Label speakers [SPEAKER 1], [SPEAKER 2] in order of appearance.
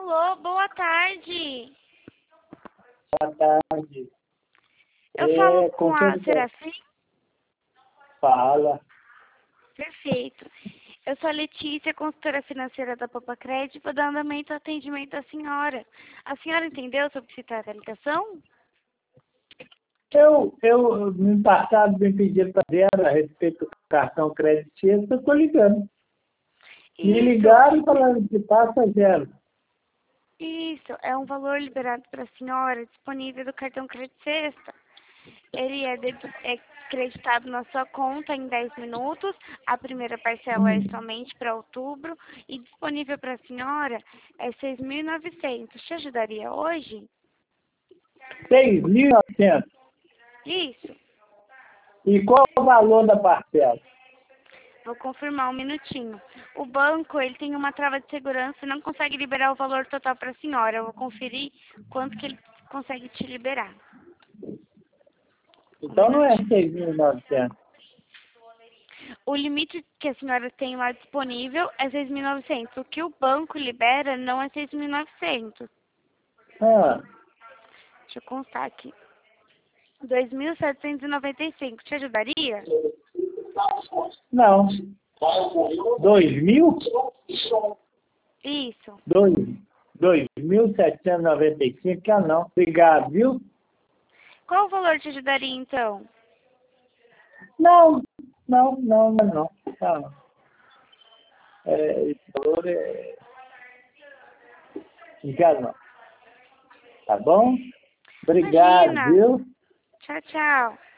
[SPEAKER 1] Alô, boa tarde.
[SPEAKER 2] Boa tarde.
[SPEAKER 1] Eu falo com
[SPEAKER 2] Com
[SPEAKER 1] a
[SPEAKER 2] quem
[SPEAKER 1] Serafim?
[SPEAKER 2] fala?
[SPEAKER 1] Perfeito. Eu sou a Letícia, consultora financeira da Papacred, vou dar andamento ao atendimento da senhora. A senhora entendeu sobre o que se trata a ligação?
[SPEAKER 2] No passado me pediram para zero a respeito do cartão crédito X, eu estou ligando. Me
[SPEAKER 1] Isso,
[SPEAKER 2] ligaram e falaram que passa zero.
[SPEAKER 1] isso. É um valor liberado para a senhora, disponível do cartão Crédito Sexta. Ele é creditado na sua conta em 10 minutos. A primeira parcela é somente para outubro e disponível para a senhora é 6.900. Te ajudaria hoje?
[SPEAKER 2] 6.900.
[SPEAKER 1] Isso.
[SPEAKER 2] E qual o valor da parcela?
[SPEAKER 1] Vou confirmar um minutinho. O banco, ele tem uma trava de segurança e não consegue liberar o valor total para a senhora. Eu vou conferir quanto que ele consegue te liberar.
[SPEAKER 2] Então não é 6.900.
[SPEAKER 1] O limite que a senhora tem lá disponível é 6.900. O que o banco libera não é 6.900.
[SPEAKER 2] Ah,
[SPEAKER 1] Deixa eu constar aqui. 2.795. Te ajudaria?
[SPEAKER 2] não. 2.000?
[SPEAKER 1] Isso.
[SPEAKER 2] 2.795? Ah, não. Obrigado, viu?
[SPEAKER 1] Qual o valor te ajudaria, então?
[SPEAKER 2] Não. Não. Esse valor é... Obrigado, não. Tá bom? Obrigado,
[SPEAKER 1] Imagina.
[SPEAKER 2] viu?
[SPEAKER 1] Tchau, tchau.